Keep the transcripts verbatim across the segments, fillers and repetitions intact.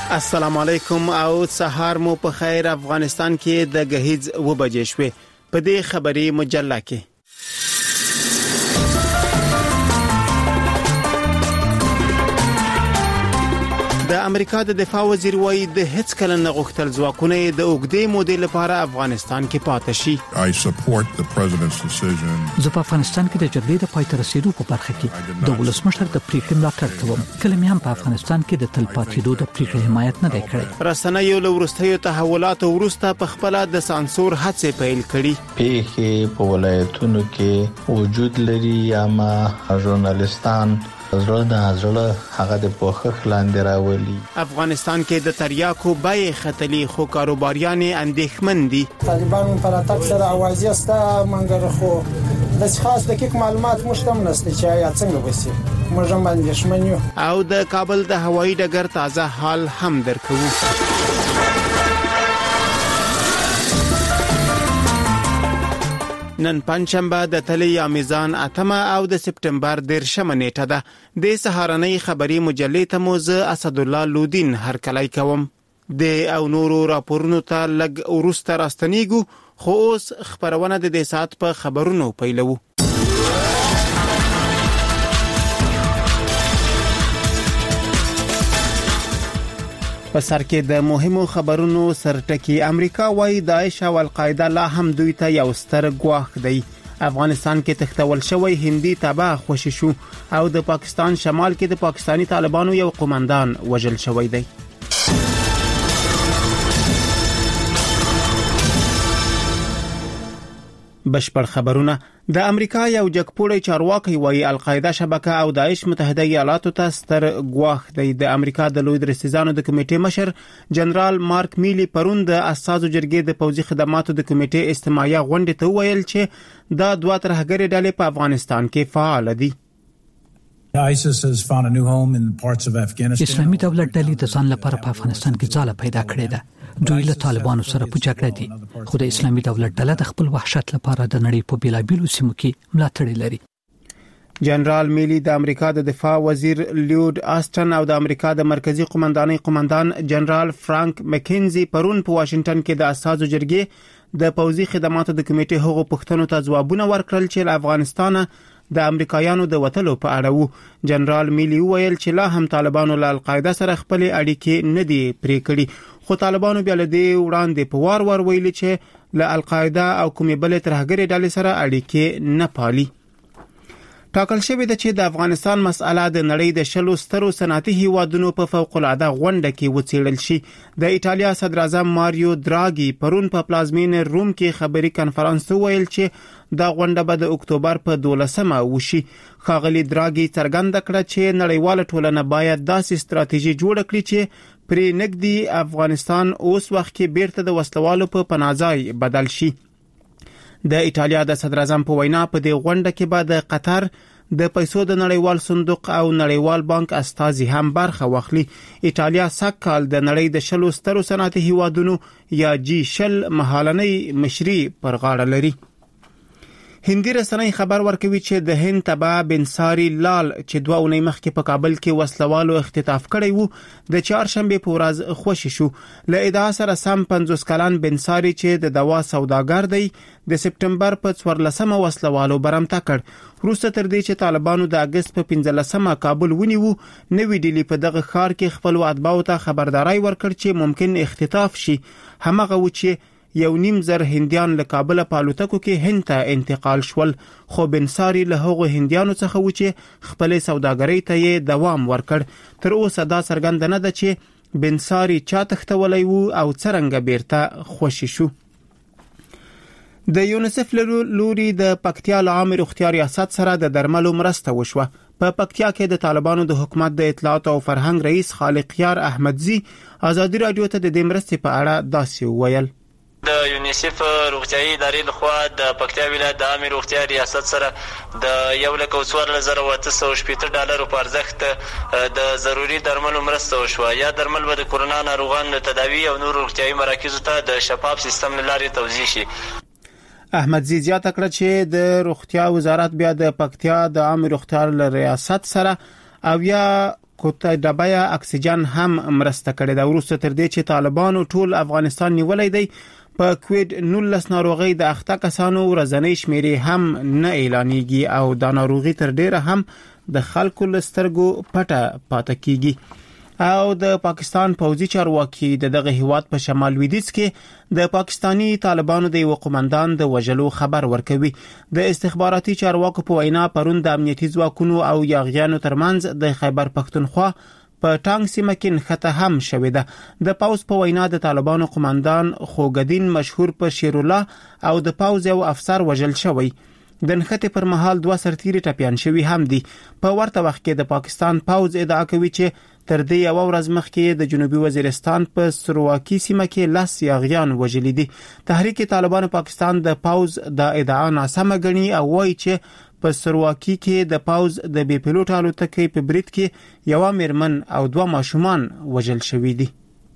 السلام علیکم او سهار مو په خیر. افغانستان کې د غهیز و بجې شوې. په دې خبري مجله کې د امریکا د دفاع وزیر وایي د هیڅ کله نه غوښتل ځواکونه د اوږدې مودې لپاره افغانستان کې پاتې شي. I support the president's decision. زه په افغانستان کې د جګړې د پای ته رسیدو په برخه کې د ولسمشر د پریکړې ملاتړ کوم. کله مې هم په افغانستان کې د تل پاتېدو د پریکړې حمایت نه دی کړی. رسنیو له وروستیو تحولاتو وروسته په خپل د سانسور هڅې پیل کړي. پیښې په ولایتونو کې وجود لري یا ما ژورنالستان زړه د زړه هغه د پوښښ لاندې راولي. افغانستان کې د تریاکو بیې ختلي خو کاروباریان اندېښمن دي. طالبان پر اتاک سره اوازې استه منګر خو د خاص دقیق معلومات مشتم نشته چې یا څنګه وسی موږ هم اندېښمن یو. او د کابل د هوایي ډګر تازه حال هم درکو. نن پنځشنبه د تلې یا میزان اتمه او د سپټمبر دیرشمه نیټه ده. د سهارنۍ خبري مجلې ته موزه اسد الله لودین هرکلی کوم. د او نورو راپورونو ته لګ ورسته راستنیګو خو اوس خبرونه د دې سات په خبرونو پیلو. په سر کې د مهمو خبرونو سرټکی امریکا وايي داعش او القاعده لا هم دوی ته یو ستر ګواښ دی. افغانستان کې تختول شوی هندي تباه خوشی شو او د پاکستان شمال کې د پاکستانی طالبانو یو قومندان وژل شوی دی. بشپړ خبرونه. د امریکا یو جګپوړی چارواکي وایي القاعده شبکه او داعش متحده ایالاتو ته ستر ګواښ دی. د امریکا د لوی درستیزانو د کمیټې مشر جنرال مارک میلی پرون د اساسو جرګې د پوځي خدماتو د کمیټې استماعیه غونډې ته ویل چې دا دوه ترهګري ډلې په افغانستان کې فعال دي. ISIS has found a new home in parts of Afghanistan. اسلامي دولت ډلې د ځان لپاره په افغانستان کې ځاله پیدا کړې ده. دوی له طالبانو سره په جګړه دي خو د اسلامي دولت ډله د خپل وحشت لپاره د نړۍ په بیلابیلو سیمو کې ملاتړ لري. جنرال میلی د امریکا د دفاع وزیر لیود آستن او د امریکا د مرکزی قومندانۍ قومندان جنرال فرانک مکینزي پرون په واشنگټن کې د اساسو جرګې د پوځي خدماتو د کمیټې هغو پوښتنو ته ځوابونه ورکړل چې له افغانستانه د امریکایانو د وټلو په اړه وو. جنرال میلی ویل چې لا هم طالبانو له القاعده سره خپل اړیکې نه دي پرې کړې خو طالبانو بیا له دې وړاندې په وار وار ویلي چې له القاعده او کومې بلې ترهګري ډلې سره اړیکې نه پالي. ټاکل شوی د چې د افغانستان مسأله د نړۍ د شلو سترو صنعتي هیوادونو په فوق العاده غونډه کې وڅېړل شي. د ایټالیا صدر اعظم ماریو دراګي پرون په پلازمین روم کې خبري کنفرانس ویل چې دا غونډه به د اکتوبر په دولسمه وشي. ښاغلي دراګي څرګنده کړه چې نړیواله ټولنه باید داسې ستراتیژي جوړه کړي چې پرې نګدي افغانستان اوس وخت کې بیرته د وسلوالو په پناهځای بدل شي. د ایټالیا د صدر اعظم په وینا په دې غونډه کې به د قطر د پیسو د نړیوال صندوق او نړیوال بانک استازي هم برخه واخلي. ایټالیا سږکال د نړۍ د شلو سترو صنعتي هیوادونو یا جی شل مهالنۍ مشري پر غاړه لري. هندي رسنۍ خبر ورکوي چې د هند تبع بنساری لال چې دوه اونۍ مخکې په کابل کې وسلوالو اختطاف کړی وو د چهارشنبه په ورځ خوشی شو. له ادعا سره سم پنځوس کلن بنساری چې د دوا سوداګر دی د سپټمبر په څوارلسمه وسلوالو برمته کړ. وروسته تر دې چې طالبانو د اگست په پنځلسمه کابل ونیو نوې ډیلی په دغه ښار کې خپل اتباعو ته خبرداري ورکړ چې ممکن اختطاف شي. همغه و چې یو نیم زر هندیان له کابل په الوتکو کې هند ته انتقال شول خو بنساری له هغو هندیانو څخه و چې خپل سوداګرۍ ته یې دوام ورکړ. تر اوسه دا څرګنده نه ده چې بنساری چا تختولی وو او څرنګه بیرته خوشی شو. د یونیسف لوري د پکتیا له عامه روغتیا ریاست سره د درملو مرسته وشوه. په پکتیا کې د طالبانو د حکومت د اطلاعات او فرهنګ رئیس خالقیار احمدزي ازادي رادیو ته د دې مرستې په اړه داسې وویل. د یونیسف روغتیايي ادارې لخوا د پکتیا ولایت د عامه روغتیا ریاست سره د یو لک څوارلس زره اته سوه شپېته ډالرو په ارزښت د ضروري درملو مرسته وشوه. یا درمل به د کورونا ناروغانو د تداوي او نور روغتیايي مراکزو ته د شفاف سیستم له لارې توزیع شي. احمدزي زیاته کړه چې د روغتیا وزارت بیا د پکتیا د عامه روغتیا ریاست سره او یا کوټه ډبیا اکسیجن هم مرسته کړې ده. وروسته تر دې چې طالبانو ټول افغانستان نیولې دی، په کووډ نولس ناروغي د اخته کسانو ورځنی شمیرې هم نه اعلانېږي او دا ناروغي تر ډیره هم د خلکو لسترګو پټه پاتې کیږي. او د پاکستان پوځي چارواکي د دغه هیواد په شمال لویدیځ کې د پاکستانی طالبانو د یو قومندان د وژلو خبر ورکوي. د استخباراتي چارواکو په وینا پرون د امنیتي ځواکونو او یاغیانو ترمنځ د خیبر پختونخوا په ټانګ سیمه کې نښته هم شوې ده. د پوځ په وینا د طالبانو قومندان خوګدین مشهور په شیر الله او د پوځ یو افسر وژل شوی. د نښتې پر مهال دوه سرتیري ټپيان شوي هم دي. په ورته وخت کې د پاکستان پوځ ادعا کوي چې تر دې یو ورځ مخکې د جنوبي وزیرستان په سرواکی سیمه کې لاس یاغیان وژلي دي. تحریک طالبان پاکستان د پوځ د ادعا ناسمه ګڼي او وایي چې په سرواکی کې د پوځ د بي پيلوټ الوتکې په برید کې یو میرمن او دوه ماشومان وژل شوي دي.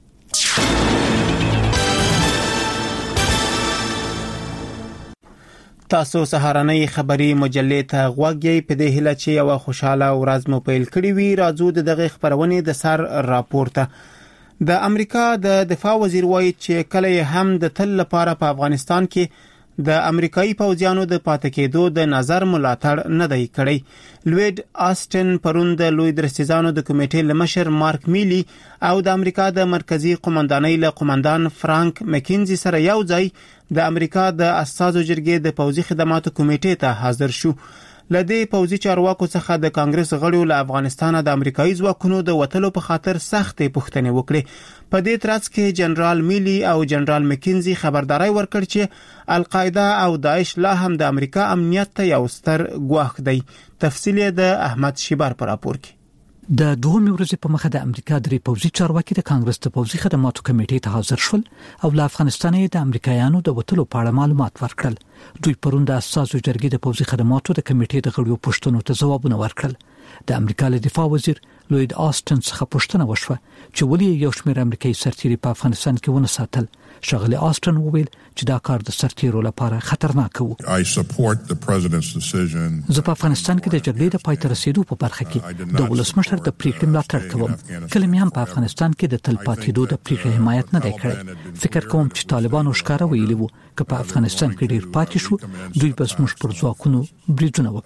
تاسو سهارنۍ خبری مجلې ته غوږی په دې هیله چې یو خوشاله ورځ مو پیل کړی وي. راځو د دغه خبرونې د سر راپورته. د امریکا د دفاع وزیر وایي چې کله هم د تل لپاره په افغانستان کې د امریکایي پوځیانو د پاتې کېدو د نظر ملاتړ نه دی کړی. لوید آسټن پرون د لوی درستیزانو د کمیټې لمشر مارک میلی او د امریکا د مرکزی قومندانۍ له قومندان فرانک مکینزي سره یو ځای د امریکا د اساسو جرګې د پوځي خدماتو کمیټې ته حاضر شو. لدې پوځي چارواکو څخه د کانګرس غړو له افغانستان د امریکایي ځواکونو د وټلو په خاطر سختې پوښتنې وکړې. په دې ترڅ کې جنرال میلی او جنرال مکینزي خبرداري ورکړ چې القاعده او داعش لا هم د امریکا امنیت ته یو ستر ګواښ دی. تفصیل د احمد شیبار پر راپور کې. د دوه ورځې په مخه د امریکا درې پوځي چارواکي د کانګرس د پوځي خدماتو کمیټې ته حاضر شول او له افغانستان د امریکایانو د وټلو په اړه معلومات ورکړل. دوی پرون د اساسو جرګې د پوځي خدماتو د کمیټې د غړو پوښتنو ته ځوابونه ورکړل. د امریکا له دفاع وزیر لوید آسټن څخه پوښتنه وشوه چې ولې یو شمېر امریکایي سرتیري په افغانستان کې ونه ساتل. شغله آسټن وویل چې دا کار د سرتیرو لپاره خطرناک و. زه په افغانستان کې د جګړې د پای ته رسیدو په برخه کې د ولسمشر د پریکړې ملاتړ کوم. کله مې هم په افغانستان کې د تلپاتېدو د پریکړې حمایت نه دی کړی. فکر کوم چې طالبانو ښکارا ویلي وو چې په افغانستان کې ډیر پاتې شو دوی بس موږ پر ځواکونو بریدونه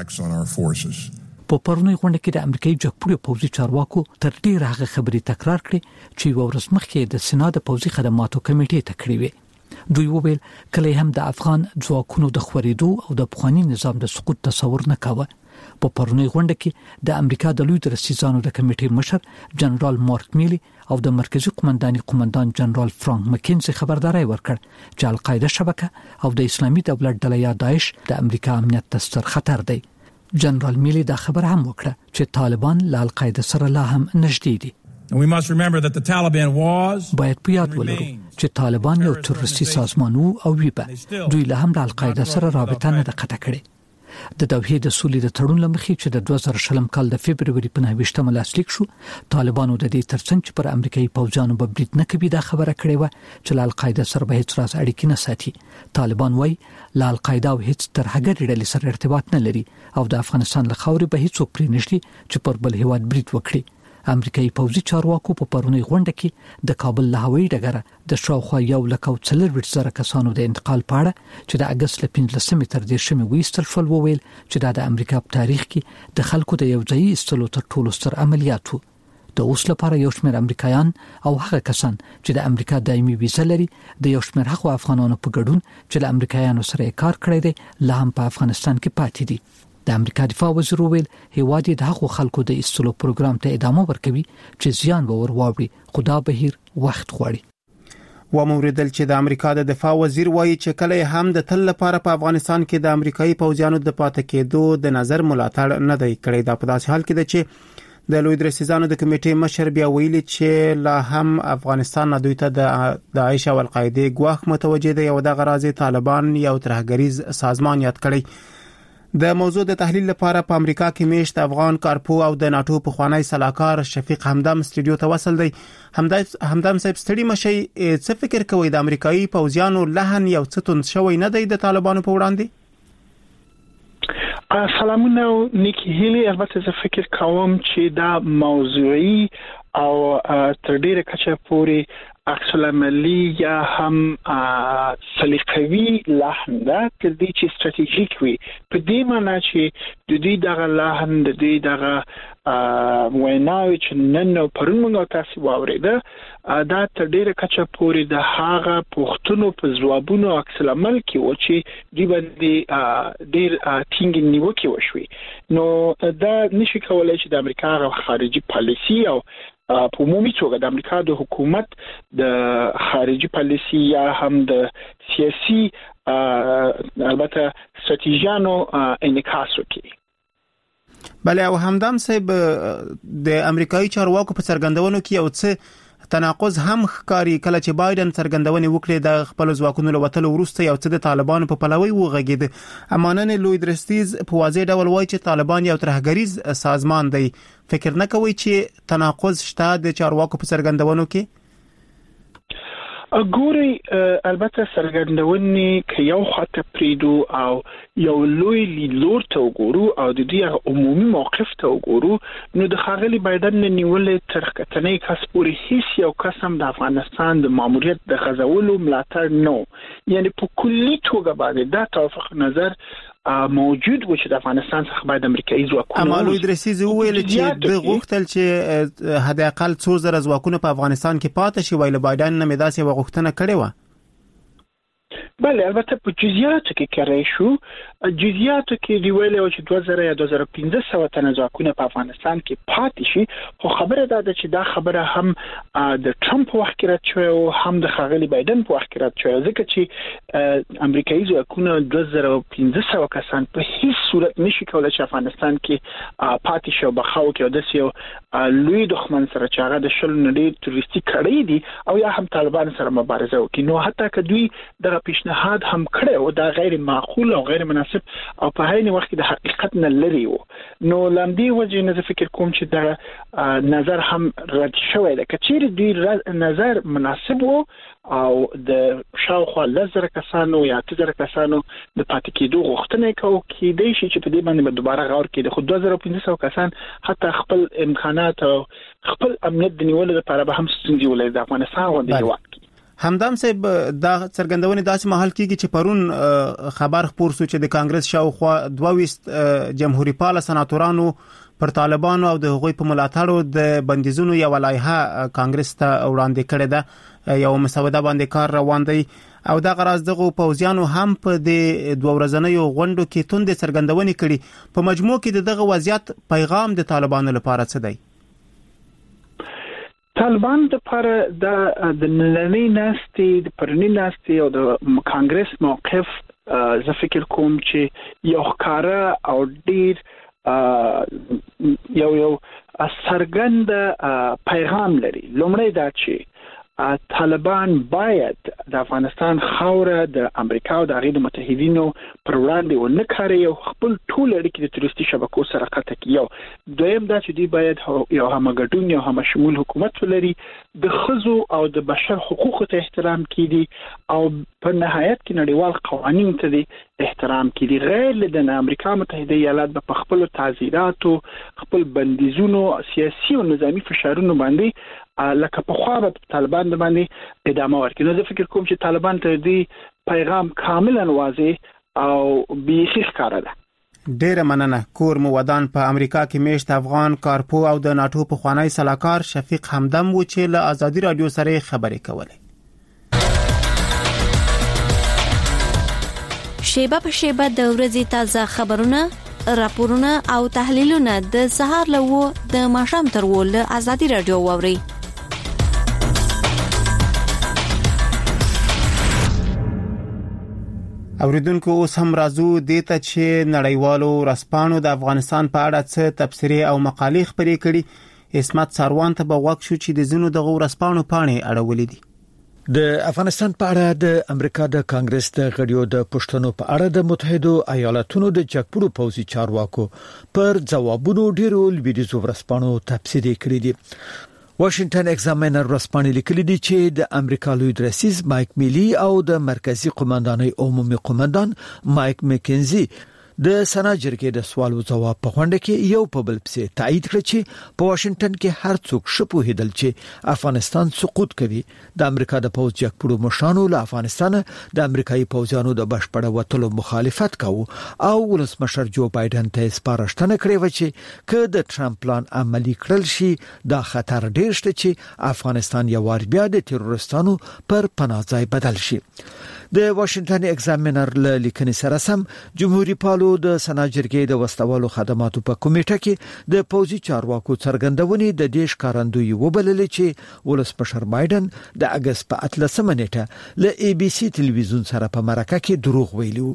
وکړي. په پرونی غونډه کې د امریکایي جګپوړو پوځي چارواکو تر ډیره هغه خبرې تکرار کړې چې ورځ مخکې د سنا د پوځي خدماتو کمیټې ته کړې وې. دوی وویل کله هم د افغان ځواکونو د خورېدو او د پخوانی نظام د سقوط تصور نه کاوه. په پرونی غونډه کې د امریکا د لوی درستیزانو د کمیټې مشر جنرال مارک میلی او د مرکزی قومنداني قومندان جنرال فرانک مکینزي خبرداري ورکړ چې القاعده شبکه او د اسلامي دولت ډله یا داعش د امریکا امنیت ته ستر خطر دی. جنرال میلی دا خبر هم وکړه چې طالبان له القاعده سره لا هم نږدې دي. We must remember that the Taliban was باید په یاد ولرو چې طالبان یو تروریستي سازمان وو او وی په دوی له هم د القاعده سره رابطه نه ده قطع کړې. د دوحې د سولې د تړون لمخې چې د دوه زره شلم کال د فبرवरी په نهه لاسلیک شو، طالبانو د دې ترڅنګ چې پر امریکایي پوځیانو به برید نه کوي دا خبره کړې و چې له القاعده سره به هیڅ راز اړیکې نه ساتي. طالبان وايي له القاعده او هیڅ ترهګر ډلې سره ارتباط نه لري او د افغانستان له خاورې به هیڅ پرې نشي چې پر بل هیواد برید وکړي. امریکایي پوځي چارواکو په پرونی غونډه کې د کابل له هوایي ډګره د شاوخوا یو لک او څلور زره کسانو د انتقال په اړه چې د اگست له پنځلسمې تر دېرشمې ویستل شول وویل چې دا د امریکا په تاریخ کې د خلکو د یو ځای ایستلو تر ټولو ستر عملیات وو. د اوس لپاره یو شمېر امریکایان او هغه کسان چې د امریکا دایمي ویزه لري د یو شمېر هغو افغانانو په ګډون چې له امریکایانو سره کار کړی دی لا هم په افغانستان کې پاتې دي. د امریکا دفاع وزیر ویل هیواد د هغو خلکو د ایستلو پروګرام ته ادامه ورکوي چې زیان به ورواوړي خو دا بهیر وخت غواړي. و موریدل چې د امریکا د دفاع وزیر وایي چې کله هم د تل لپاره په افغانستان کې د امریکایي پوځیانو د پاتې کېدو د نظر ملاتړ نه دی کړی. دا په داسې حال کې ده چې د لوی درستیزانو د کمیټې مشر بیا ویلي چې لا هم افغانستان دوی ته د داعش او القاعده ګواښ متوجه دی او د غرازي طالبان یو ترهګریز سازمان یاد کړی. د موضوع د تحلیل لپاره په امریکا کې میشت افغان کارپو او د ناتو پخوانی سلاکار شفیق همدم استودیو ته وصل دی. همدم صاحب ستړي مشي څه فکر کوي د امریکایي پوځیانو لهن یو څه توند شوی نه دی د طالبانو په وړاندې؟ سلامونه نیکی هیلی. البته زه فکر کوم چې دا موضوعي او تر ډیره کچه پورې عکس العملی یا هم سلیقوي لحن ده تر دې چې استراتیژیک وي، په دې معنی چې د دې دغه لحن د دې دغه ویناوي چې نن او پرون موږ تاسو واورېده دا تر ډیره کچه پورې د هغه پوښتنو په ځوابونو عکس العمل کې و چې دوی باندې ډیر ټینګ نیوکه وشوي. نو دا نشي کولای چې د امریکا خارجي پالیسي او په عمومي توګه د امریکا د حکومت د خارجي پالیسي یا هم د سیاسي البته استراتیژیانو انعکاس وکړي. بله او همدم صاحب د امریکایي چارواکو په څرګندونو کې یو څه تناقض هم ښکاري کله چې بایدن څرګندونې وکړي د خپل ځواکونو له وتلو وروسته یو څه د طالبانو په پلوي وغږېد. امانن لوید رستیز په واضح ډول وایي چې طالبان یو ترهګریز سازمان دی. فکر نه کوي چې تناقض شته د چارواکو په څرګندونو کې؟ ګوري البته څرګندونې کې یو خاطر پریدو او یو لوی لیدلور ته وګورو او د دې عمومي موقف ته وګورو، نو د خاغلی بایدن نیولې تر کتنې کس پورې هیڅ یو قسم د افغانستان د ماموریت د غزولو ملاتړ نو، یعنی په کلی توګه باندې دا توافق نظر موجود و چې د افغانستان څخه باید امریکایي ځواکونه امالو ادریسي ویل چې د غوښتل چې حد اقل څو زره ځواکونه په افغانستان کې پاتې شي، ویل بایدن نه مداسي وغوښتنه کړې و. بله البته په جزئیاتو کې کړی شو، جزئیاتو کې دی ویل او چې دوه زره یا دوه زره پنځه سوه تنه ځواکونه په افغانستان کې پاتې شي، خو خبره دا ده چې دا خبره هم د ټرمپ په وخت کې رد شوې او هم د ښاغلي بایدن په وخت کې رد شوې، ځکه چې امریکایي ځواکونه دوه زره پنځه سوه کسان په هیڅ صورت نشي کولای چې افغانستان کې پاتې شي او بخاو کې او داسې یو لوی دښمن سره چې هغه د شلو نه ډېر تروریستي کړۍ دي او یا هم طالبان سره مبارزه وکړي. نو حتی که دوی دغه پیشنهاد هم کړی او دا غیر معقول او غیر مناسب او په هغه وخت کې د حقیقت نه لري وو، نو لاندې وجه نه فکر کوم چې دا نظر هم رد شوی دی. کچېر دوی نظر مناسب وو او د شاوخوا لزر کسانو یا تزر کسانو د پاتې کېدو غوښتنه کوي کېدای شي چې په دې باندې دوباره غور کړي. خو دوه زره پنځه سوه کسان حتی خپل امکانات او خپل امنیت د نیولو لپاره به هم ستونزې ولري د افغانستان غونډې هېواد کې. همدم صاحب دا څرګندونې داسې مهال کېږي چې پرون خبر خپور شو چې د کانګرس شاوخوا دوه ویشت جمهوریت پاله سناتورانو پر طالبانو او د هغوی په ملاتړو د بندیزونو یو لایحه کانګرس ته وړاندې کړې ده، یو مسوده باندې کار روان دی او دا غراض دغه پوځیانو هم په د دوه ورځنیو غونډو کې توندې څرګندونې کړي. په مجموع کې دغه وضعیت پیغام د طالبانو لپاره څه دی؟ طالبان د پر د نننۍ ناستې د پرنی ناستې او د کانګرس موقف زه فکر کوم چې یو ښکاره او ډیر یو یو څرګند پیغام لري. لومړی دا چې طالبان باید د افغانستان خاوره د امریکا او د هغې د متحدینو پر وړاندې ونه کاروي او خپل ټول اړیکې د تروریستي شبکو سره قطع کړي. یو دویم دا چې دوی باید یو همګډون یو همشمول حکومت ولري، د ښځو او د بشر حقوقو ته احترام کړي او په نهایت کې نړیوال قوانین ته د احترام کړي. غیر له د امریکا متحده ایالات په خپل تعزیراتو خپل بندیزونو سیاسي او نظامی فشارونو باندې لکه په خوا به طالبان باندې ادامه ورکړي. نو زه فکر کوم چې طالبان ته دې پیغام کاملا واضح او بیخي ښکاره ده. ډیره مننه. کور مو ودان په امریکا کې میشت افغان کارپو او د ناتو په خوانی سلاکار شفیق همدم و چې له ازادي رادیو سره خبرې کولې. شیبه په شیبه د ورځې تازه خبرونه، راپورونه او تحلیلونه د سهار لوو د ماښام تر ول ازادي رادیو ووري. اوریدونکو اوس هم راځو دته چې نړیوالو رسپانو د افغانستان په اړه څه تبصرې او مقالې خپرې کړي. اسمت ساروان ته بغوښ شو چې د زینو دغه رسپانو پاڼې اړولې دي. د افغانستان په اړه د امریکا د کانګرس د غړیو د پښتنو په اړه د متحده ایالاتونو د جګپورو پوځي چارواکو پر ځوابونو ډیرو لویدیزو ورسپانو تفسیر کړی دي. واشنگټن ایگزامینر ورسپانې لیکلي دي چې د امریکا لوی رئیس مایک میلی او د مرکزی قومندانۍ عمومي قومندان مایک مکنزي د سنا جرګې د سوال او ځواب په غونډه کې یو په بل پسې تایید کړ چې په واشنگټن کې هر څوک شپو هیدل چې افغانستان سقوط کوي. د امریکا د پوځ جګپړو مشرانو له افغانستان د امریکایي پوځیانو د بشپړ وټلو مخالفت کاوه او ولسمشر جو بایدن ته سپارښتنه کړې و چې که د ټرمپ پلان عملی کړل شي دا خطر ډیر شته چې افغانستان یو وار بیا د تروریستانو پر پناه ځای بدل شي. د واشنگټن ایگزامینر له لیکنې سره سم جمهوریت پالو د سنا جرګې د وسوالو خدماتو په کمیټه کې د پوځي چارواکو څرګندونې د دیش کارندوی وبللې چې ولسمشر بایدن د اگست په اتلسمه نیټه له ای بي سي تلویزیون سره په مرکه کې دروغ ویلو.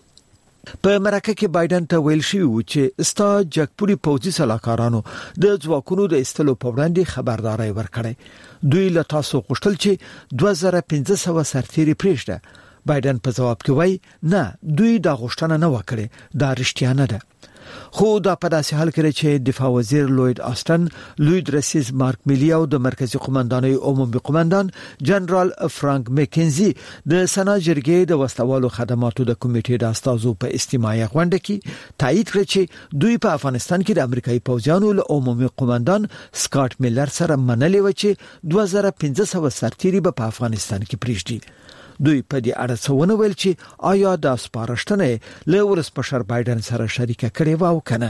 په مرکه کې بایدن ته ویل شوی و چې ستا جګپوري پوځي سلاکارانو د ځواکونو د استلو په وړاندې خبرداري ورکړې. دوی له تاسو غوښتل چې دوه زره پنځه سوه سرتیري پریږده. بایدن په جواب کې وایي نه دوی دا غوښتنه نه وکړه، دا رښتیا نه ده. خو دا په داسې حال کې چې دفاع وزیر لوید آستن، لوید رئیس مارک میلی او د مرکزی قومندانۍ عمومي قومندان جنرال فرانک مکینزي د سنا جرګې د وسوالو خدماتو د کمیټې د استازو په استماعي غونډه کې تایید کړ چې دوی په افغانستان کې د امریکایي پوځیانو له عمومي قومندان سکاټ میلر سره منلې و چې دوه زره پنځه سوه سرتیري په افغانستان کې پریږدي. دوی په دې اړه څه ونه ویل چې آیا د سپارښتنې له ولسمشر بایدن سره شریکه کړې و او کنه.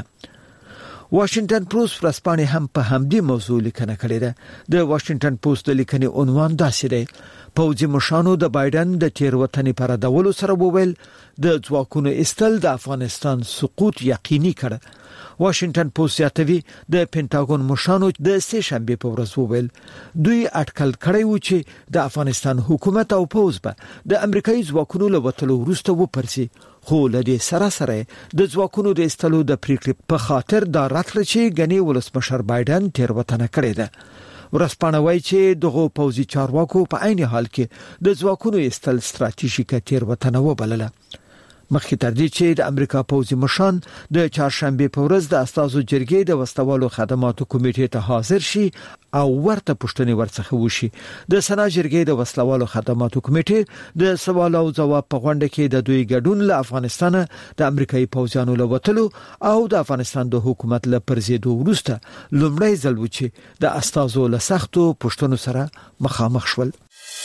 واشنگټن پوسټ ورځپاڼې هم په همدې موضوع لیکنه کړې ده. د واشنگټن پوسټ د لیکنې عنوان داسې دی: پوځي مشرانو د بایدن د تیروتنې پر دولو سره وویل د ځواکونو استل د افغانستان سقوط یقیني کړ. واشنگټن پوسټ یاتوي د پینټاګون مشرانو د سه شنبه په ورځ وویل دوی اټکل کړی و چې د افغانستان حکومت او پوځ به د امریکایي ځواکونو له وټلو وروسته وپرسي، خو له دې سره سره د ځواکونو د استلو د پریکړې په خاطر دا راتله چې غني ولسمشر بایدن تیروتنه کړې ده. ورځپاڼه وایي چې دغه پوځي چارواکو په عین حال کې د ځواکونو استل ستراتیژیکه تیروتنه وبلله. مخکې تر دې چې د امریکا پوځي مشران د چهارشنبه په ورځ د استازو جرګې د وسوالو خدماتو کمیټې ته حاضر شي او ورته پوښتنې ورڅخه وشي. د سنا جرګې د وسوالو خدماتو کمیټې د سوال او ځواب په غونډه کې د دوی ګډون له افغانستان د امریکایي پوځیانو له وټلو او د افغانستان د حکومت له پرځېدو وروسته لومړی ځل و چې د استازو له سختو پوښتنو سره مخامخ شول.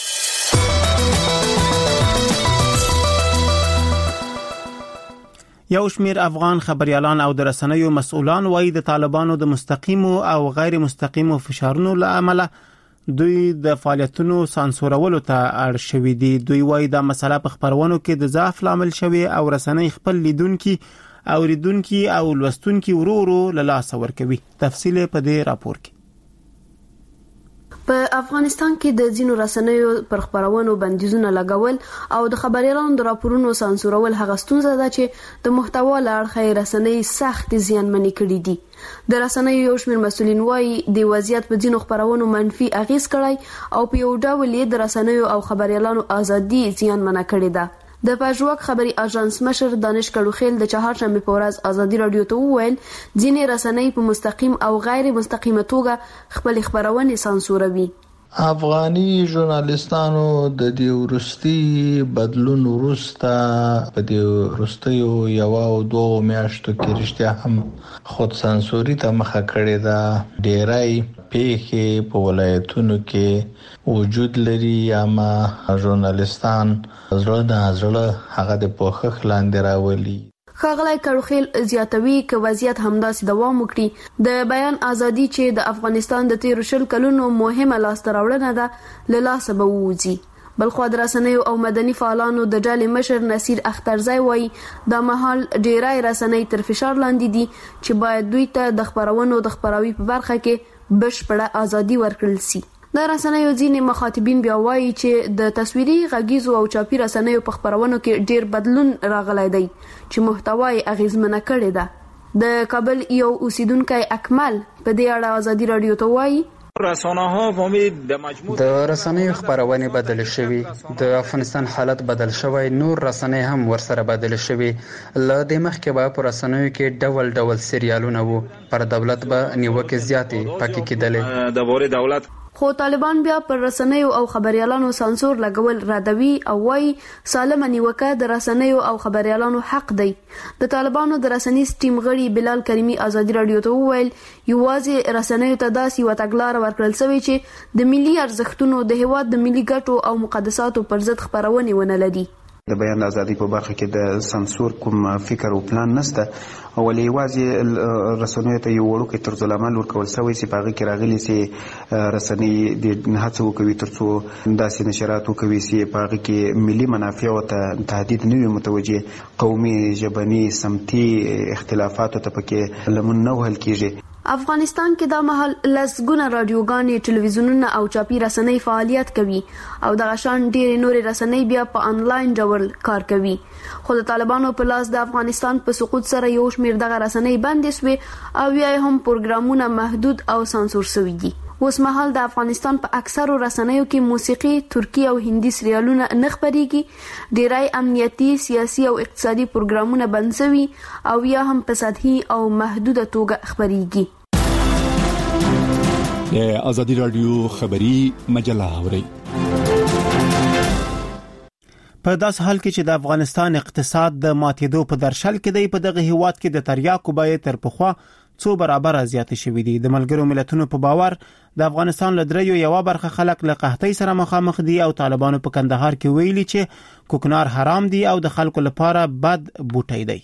یو شمیر افغان خبريالان او د رسنیو مسؤلان وایي د طالبانو د مستقیم او غیر مستقیم فشارونو له امله دوی د فعالیتونو سانسورولو ته اړ شوي دي. دوی وایي دا مسله په خبرونو کې د ضعف لامل شوی او رسنۍ خپل لیدونکو او ریدونکو او لوستونکو ورو ورو له لاس ورکوي. تفصیل په دې راپور کې. په افغانستان کې د ځینو رسنیو پر خبرونو بندیزونه لګول او د خبريالانو د راپورونو سانسورول هغه ستونزه ده چې د محتوا لړخې رسنۍ سخت زیانمنې کړې دي. د رسنیو یو شمېر مسؤلین وایي د وضعیت په ځینو خبرونو منفي اغیز کړی او په یو ډول یې د رسنیو او خبريالانو ازادي زیانمنه کړې ده. د پژواک خبري اژانس مشر دانش کړوخیل د چهارشنبه په ورځ ازادي رادیو ته وویل ځینې رسنۍ په مستقیم او غیر مستقیمه توګه خپل خبرونه سانسوروي. افغاني ژورنالستانو د دې ورستي بدلون ورسته په دې ورستیو یو او دوه میاشتو کې رښتیا هم خود سانسوري ته مخه کړې ده. ډېرای پیښې په ولایتونو کې وجود لري اما ژورنالستان زړه د زړه هغه د پوښښ لاندې راولي. ښاغلی کړوخیل زیاتوي چې وضعیت همداسې دوام وکړي د بیان ازادي چې د افغانستان د تیر شل کلونو مهمه لاسته راوړنه ده له لاسه به ووځي. بلخو د رسنیو او مدني فعالانو د ډلې مشر نصیر اخترزی وایي د مهال ډیرای رسنۍ تر فشار لاندې دي چې باید دوی ته د خبرونو د خبراوي په برخه کې بشپړه ازادي ورکړل شي. د رسنیو ځینې مخاطبین بیا وایي چې د تصویري غږیزو او چاپي رسنیو په خبرونو کې ډیر بدلون راغلی دی چې محتوا یې اغیزمنه کړې ده. د کابل یو اوسیدونکی اکمل په دې اړه ازادي رادیو ته وایي د رسنیو خبرونه بدل شوي، د افغانستان حالت بدل شوی، نور رسنۍ هم ورسره بدل شوي. ل د مخکې به پر رسنیو کې ډول ډول سریالونه وو، پر دولت به نیوکه زیاتې پکې کېدلې. د بوري دولت خو طالبان بیا پر رسنیو او خبريالانو سانسور لګول رادوي او وايي سالمه نیوکه د رسنیو او خبريالانو حق دی. د طالبانو د رسنیز ټیم غړي بلال کریمی ازادي رادیو ته وویل یوازې رسنیو ته داسې وتګلار ورکړل شوی چې د ملي ارزښتونو د هیواد د ملي ګټو او مقدساتو پر ضد خبرونه ونه لدي. د بیان ازادي په برخه کې د سانسور کوم فکر او پلان نشته او ولې واځي رسنیو ته یو وړوکی طرزالعمل ورکول شوی چې په هغه کې راغلي چې رسنۍ د هڅه وکوي ترڅو داسې نشرات وکوي چې په هغه کې ملي منافع او تهدید نه وي متوجه، قومي ژبني سمتي اختلافاتو ته پکې لمن نه وهل کیږي. افغانستان کې د مهال لسګونه رادیوګانې، ټلویزیونونه او چاپی رسنۍ فعالیت کوي او د غشان ډېرې نورې رسنۍ بیا په انلاین ډول کار کوي. خو د طالبانو په لاس د افغانستان په سقوط سره یو شمېر دغه رسنۍ بندې شوې او یا هم پروګرامونه محدود او سانسور شوي دي. اوس مهال د افغانستان په اکثرو رسنیو کې موسیقي، ترکی او هندي سریالونه نه خپرېږي. ډېری امنیتي، سیاسي او اقتصادي پروګرامونه بند شوي او یا هم په سطحي او محدوده توګه خپرېږي. د ازادي رادیو خبری مجله اوري. په داس حال کې چې د افغانستان اقتصاد د ماتېدو په درشل کې دی، په دغه هیواد کې د تریاکو بیې تر پخوا څو برابر زیات شوې دي. د ملګرو ملتونو په باور د افغانستان لدریو یو برخه خلک له قحطۍ سره مخامخ دي او طالبانو په کندهار کې ویلي چې کوکنار حرام دي او د خلکو لپاره بد بوټی دی.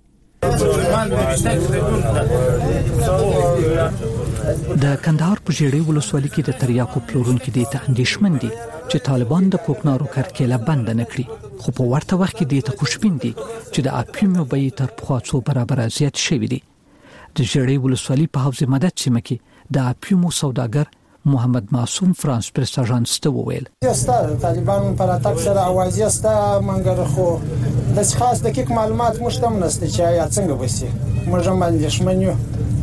د کندهار په ژړې ولسوالۍ کې د تریاکو پلورونکو دي ته اندېښمن دي چې طالبان د کوکنارو کرکیله بند نه کړي، خو په ورته وخت کې دي ته خوشبین دي چې د اپیوم بیې تر پخوا څو برابر زیات شوي دي. د ژړې ولسوالۍ په حوض مدد سیمه کې د اپیوم سوداګر محمد معصوم فرانس پریس اژانس ته وویل یستا طالبان پر اتاک سره اوازي استا منګر خو د خاص دقیق معلومات مشته نشته چې یا څنګه وسی موږ باندې شمنیو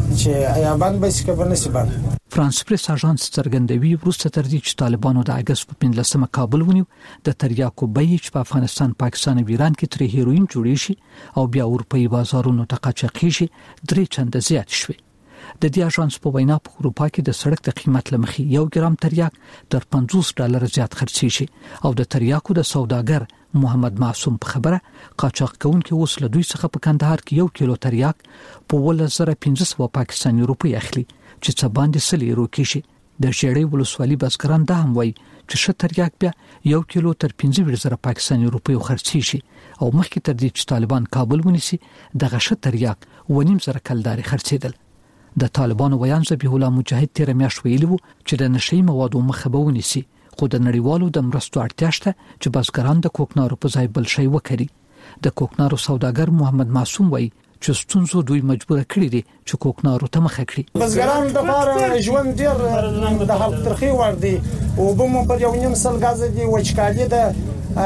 چې یا باندې به څه به نسی باندې. فرانس پریس اژانس څرګندوي وروسته تر دې چې طالبانو د اگست په پنځلسمه کابل ونیو د تریاکو بیې چې په افغانستان، پاکستان او ایران کې تر هیروین جوړې شي او بیا اروپایي بازارونو ته قاچاقي شي درې چنده زیات شوي. د دې اژانس په وینا په اروپا کې د سړک د قیمت لمخې یو ګرام تریاک تر پنځوس ډالر زیات خرڅ شي او د تریاکو د سوداګر محمد معصوم په خبره قاچاق کوونکي اوس له دوی څخه په کندهار کې یو کیلو تریاک په ولس زره پنځه سوه پاکستاني روپۍ اخلي چې څه باندې سل یورو کې شي. د ژړې ولسوالۍ بزګران دا هم وایي چې ش تریاک بیا یو کیلو تر پنځه زره پاکستاني روپۍ خرڅ شي او مخکې تر دې چې طالبان کابل ونیسي دغه ش تریاک ونیم زره کلداري خرڅېدل. د طالبانو ویان ذبیح الله مجاهد تیر میاشت ویلي وو چې د نشئی موادو مخه به ونیسي، خو د نړیوالو د مرستو اړتیا شته چې بزګران د کوکنارو په ځای بل شی وکړي. د کوکنارو سوداګر محمد معصوم وایي چې ستونزو دوی مجبور کړی دي چې کوکنارو ته مخه کړي. بزګران د لپاره ژوند ډیر د حق ترخی ور دي او به مو پر یو نیم سل غاز دي وچکالي ده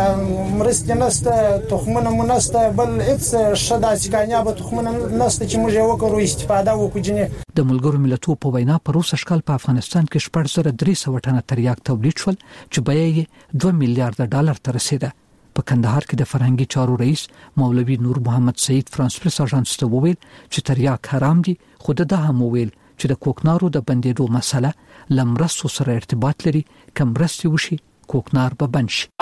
مرسته نسته، تخمونه منسته، بل هیڅ شدا چې به تخمونه نسته چې موږ یې وکړو استفاده وکړو. د ملګرو ملتونو په وینا په روس اشکال په افغانستان کې شپږ زره درې سوه ټنه تریاک تولید شول چې بیه یې دوه میلیارډ ډالر ته رسیده. په کندهار کې د فرهنګي چارو رئیس مولوي نور محمد سعید فرانس پریس اژانس ته وویل چې تریاک حرام دي، خو د هم وویل چې د کوکنارو د بندېدو مسله لمرستو سره ارتباط لري، کم مرستې وشي کوکنار به بند شي.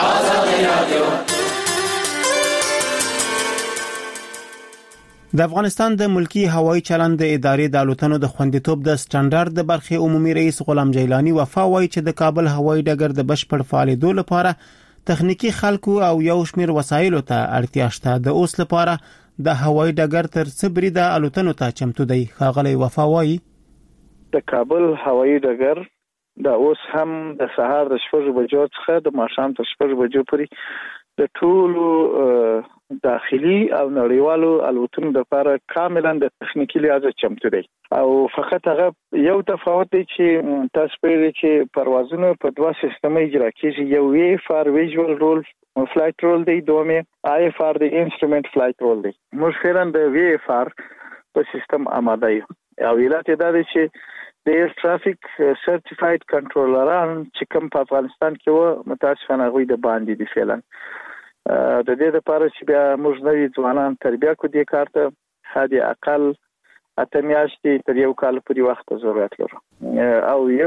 د افغانستان د ملکی هوایي چلند د ادارې د الوتنو د خوندیتوب د سټانډرډ د برخې عمومي رئیس غلام جیلانی وفا وایي چې د کابل هوایي ډګر د بشپړ فعالیدو لپاره تخنیکی خلکو او یو شمیر وسایلو ته اړتیا شته. د اوس لپاره د هوایي ډګر تر صبري د الوتنو ته چمتو دی. ښاغلی وفا وایي د کابل هوایي ډګر دا اوس هم د سهار د شپږ بجو څخه د ماښام تر شپږ بجو پورې د ټولو داخلي او نړیوالو الوتنو لپاره کاملا د تخنیکی لحاظ چمتو دی او فقط هغه یو تفاوت دی چې تاسو پیری چې پروازونه په دوه سیستم اجرا کیږي. یو وی فار ویژوال رول فلایټ رول دی، دومه آی فار د انسټرومنت فلایټ رول دی. موږ فعلا د وی فار په سیستم آماده یو او علت دا دی چې د ایر ټرافیک سرټیفاید کنټرولران چې کوم په افغانستان کې و متاسفانه غوي د باندې دي فعلا د دې لپاره چې بیا موږ نوې ځوانان تربیه کو دي کارته هدي اقل اته میاشتې تر یو کال پورې وخت ضرورت لرو او یو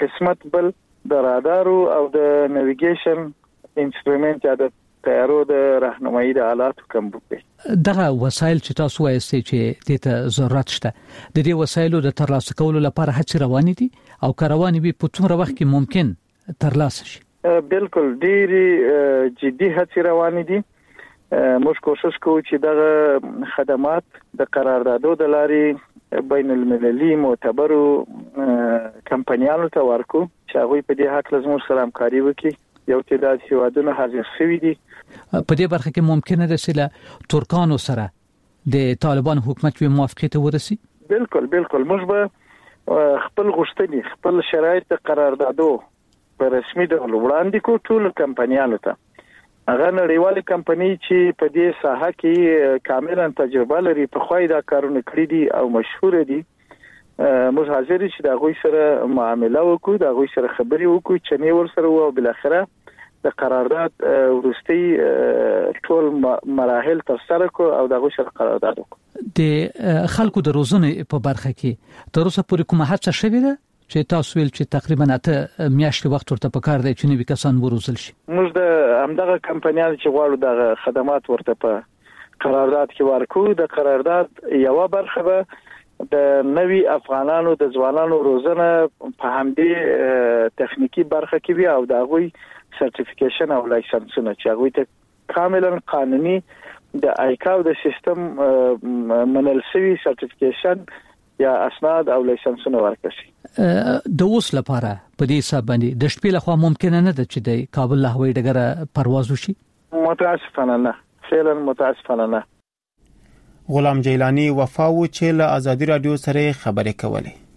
قسمت بل د رادارو او د نیویګیشن انسټرومنت یا د تیارو د راهنمایي د آلاتو کمبود دی. دغه وسایل چې تاسو وایي چې د ته ضرورت شته د دې وسایلو د ترلاسه کولو لپاره هڅې روانې دي او کاروانې به په څومره وخت کې ممکن ترلاسه شي؟ بالکل ډېری جدي هڅې روانې دي. موږ کوشش کوو چې دغه خدمات د قراردادو د لارې بین المللي معتبرو کمپنیانو ته ورکو چې هغه په دې حق لازم سره همکاري وکړي. یو تعداد هیوادونه حاضر شوي دي. په دې برخه کې ممکنه ده چې له ترکانو سره د طالبان حکومت په موافقت ورسي. بالکل بالکل موږ به خپل غوښتنې خپل شرایط د قراردادو په رسمي ډول وړاندې کوو ټول کمپنیانو ته. هغه نړیوالې کمپنۍ چې په دې ساحه کې کاملا تجربه لري په خوای دا کارونه کړی دي او مشهور دي. موږ حاضر چې دا غوي سره معامله وکړو دا غوي سره خبري وکړو چې نه ور سره او بل اخره د قرارداد ورستي ټول مراحل تر سره کو او دا غوي سره قرارداد وکړو. د خلکو د روزنې په برخه کې تر اوسه پورې کومه هڅه شوې ده چې تاسو ویل چې تقریبا اته میاشتې وخت ورته پکار دی چې نوي کسان وروزل شي؟ موږ د همدغه کمپنیانو چې غواړو د خدمات ورته په قرارداد کې ورکو. د قرارداد یو برخه به د نوي افغانانو د ځوانانو روزنه په همدې تخنیکی برخه کې وي او د غوي سرټیفیکیشن او لایسنسونه چې غوي ته کاملا قانوني د آیکاو د سیستم منل شوی سرټیفیکیشن یا اسناد او لایسنسونه ورکړي. د اوس لپاره په دې حساب باندې د شپې لخوا ممکنه نه ده چې د کابل له هوایي ډګره پرواز وشي؟ متاسفانه نه، فعلا متاسفانه نه. غلام جیلانی وفاو چې له ازادي رادیو سره خبرې کولې.